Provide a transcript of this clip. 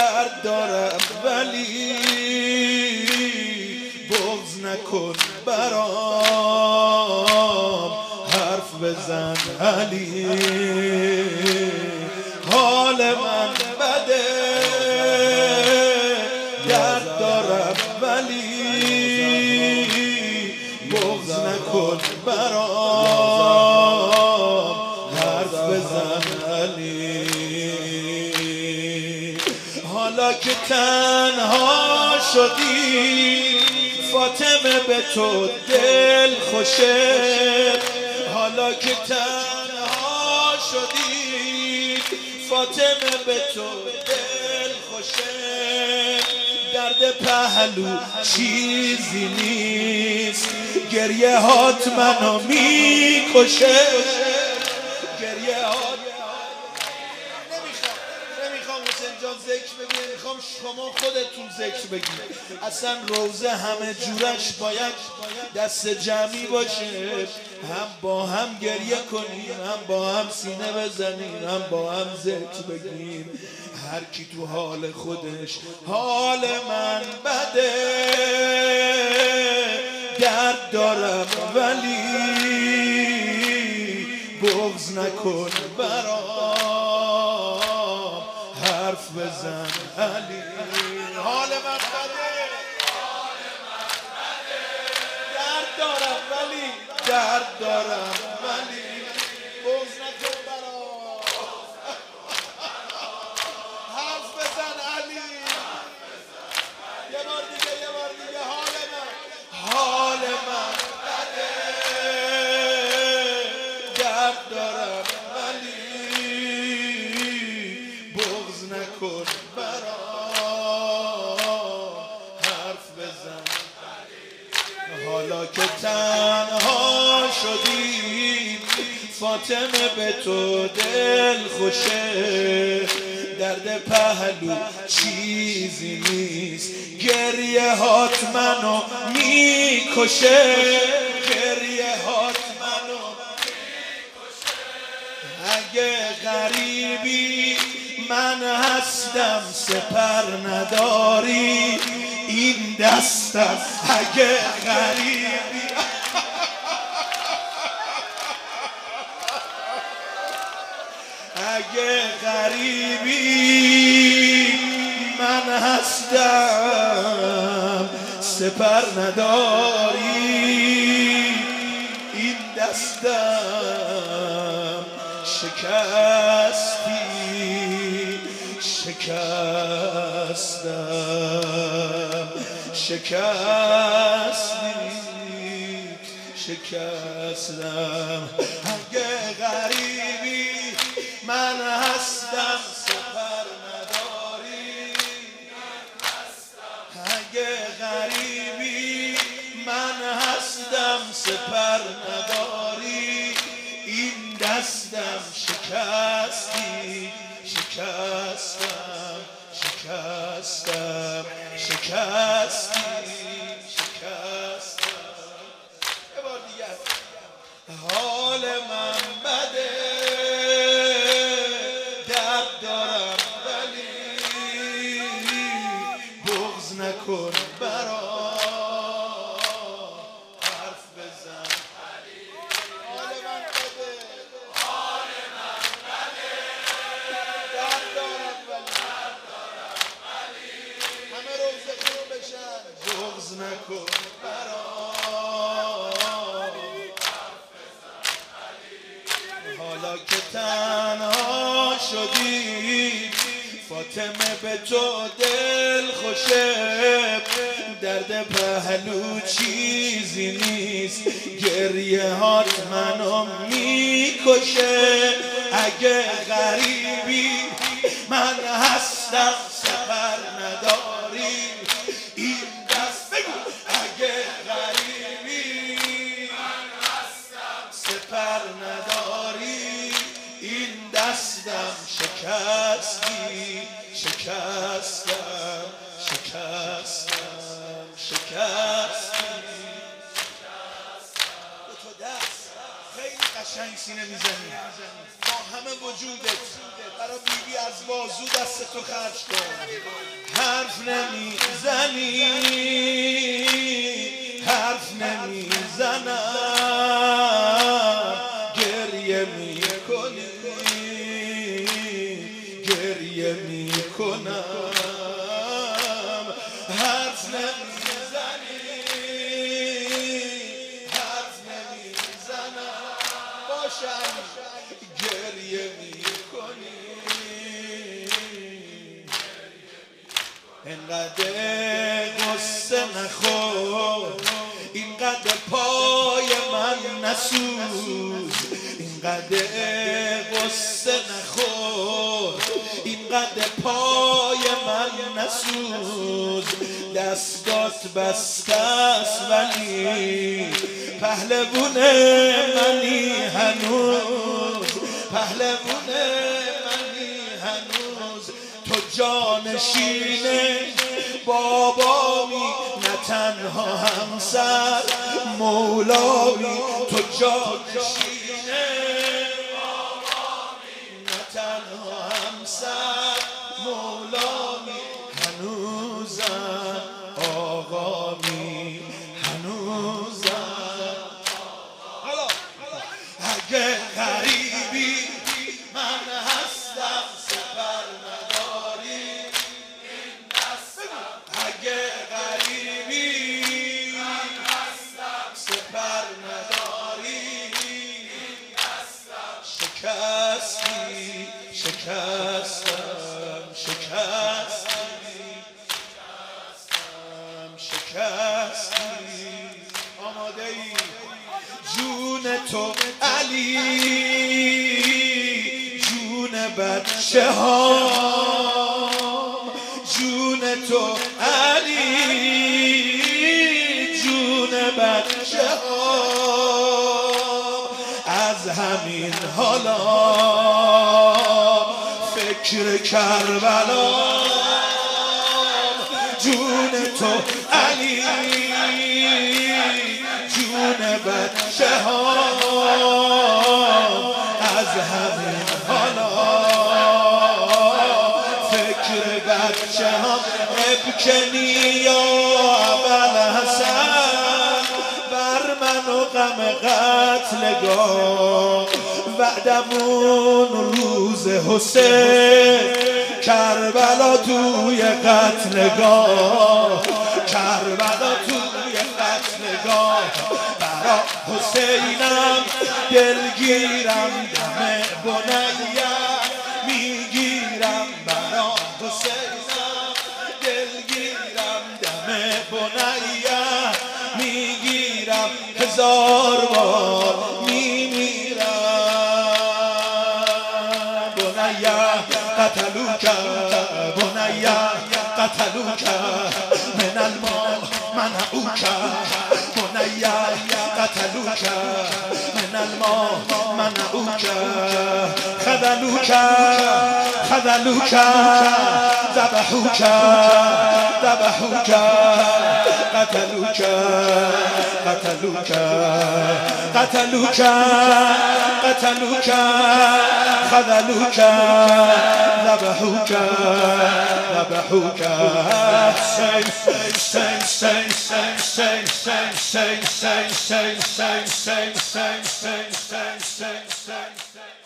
درد دارم ولی بغض نکن برام، حرف بزن علی. حال من بده درد دارم ولی بغض نکن برام، حرف بزن علی. حالا که تنها شدی فاطمه به تو دل خوشه، حالا که تنها شدی فاطمه به تو دل خوشه. درد پهلو چیزی نیست، گریه هات منو میکشه. گریه هات نمیخوام حسین جان ذکر بگی، میخوام شما خودتون ذکر بگید. اصلا روزه همه جورش باید دست جمعی باشه، هم با هم گریه کنیم، هم با هم سینه بزنیم، هم با هم ذکر بگیم. هر کی تو حال خودش، حال من بده درد دارم ولی بغض نکن برام، حرف بزن علی. حال من بده درد دارم ولی درد دارم ولی بغض نکن برام، حرف بزن علی. یه بار دیگه حال من بده درد دارم ولی بغض نکن برام، حرف بزن. حالا که تنها شدی فاطمه به تو دل خوشه، درد پهلو چیزی نیست، گریه هات منو میکشه. گریه هات منو میکشه. اگه غریبی من هستم سپر نداری این دستم، اگه غریبی اگه غریبی من هستم سپر نداری این دستم. شکستی شکستم، شکستم. اگه غریبی من هستم سپر نداری، اگه غریبی من هستم سپر نداری این دستم. شکستی شکستم، شکستم، یه بار دیگه. حال من بده درد دارم ولی بغض نکن برام، حرف بزن. حال من بده درد دارم ولی همه روزه رو بشن بغض نکن برام. حالا که تنها شدی فاطمه به تو دل خوشه، درد پهلو چیزی نیست، گریه هات منو میکشه. اگه غریبی من هستم سپر نداری این دست. بگو اگه غریبی من هستم سپر نداری این دستم. شکستی شکستم، دو تا دست خیلی قشنگ سینه میزنی با همه وجودت برای بیبی از بازو دست تو خرج کن. حرف نمیزنی حرف نمیزنم، گریه میکنی گریه میکنم. حرف نمیزنی حرف نمیزنم، باشم گریه میکنی. اینقدر قصه نخور، اینقدر پای من نسوز. اینقدر قصه نخور، اینقدر پای من نسوز. دستات بسته است ولی پهلوون منی هنوز، پهلوون منی هنوز. تو جانشین بابامی نه تنها همسر مولامی. تو جانشین بابامی نه تنها همسر مولامی. هنوزم آقامی هنوزم. حالا اگه غریبی من هستم سپر نداری این دستم. اگه غریبی من هستم سپر نداری این دستم. شکستی شکستم شکستی شکستی. آماده ای جون تو علی، جون بچه ها، جون تو علی، جون بچه ها. از همین حالا فکر کربلا، جون تو علی، جون بچه ها. از همین حالا فکر بچه ها. ابکنی یا ابوالحسن بر من و غم قتلگاه. وعدمون روز حسین کربلا توی قتلگاه، کربلا توی قتلگاه. برا حسینم دلگیرم دم بنیه میگیرم. برا حسینم دلگیرم دم بنیه میگیرم. هزار بار میمیرم. بنیه قتلوک بنیه قتلوک من الماء منعوک. بنیه قتلوک من الماء منعوک. خذلوک خذلوک ذبحوک ذبحوک. قتلوک قتلوک قتلوک قتلوک خذلوک ذبحوک ذبحوک. Sing, sing, sing, sing, sing, sing, sing, sing, sing, sing, sing, sing, sing, sing, sing, sing, sing.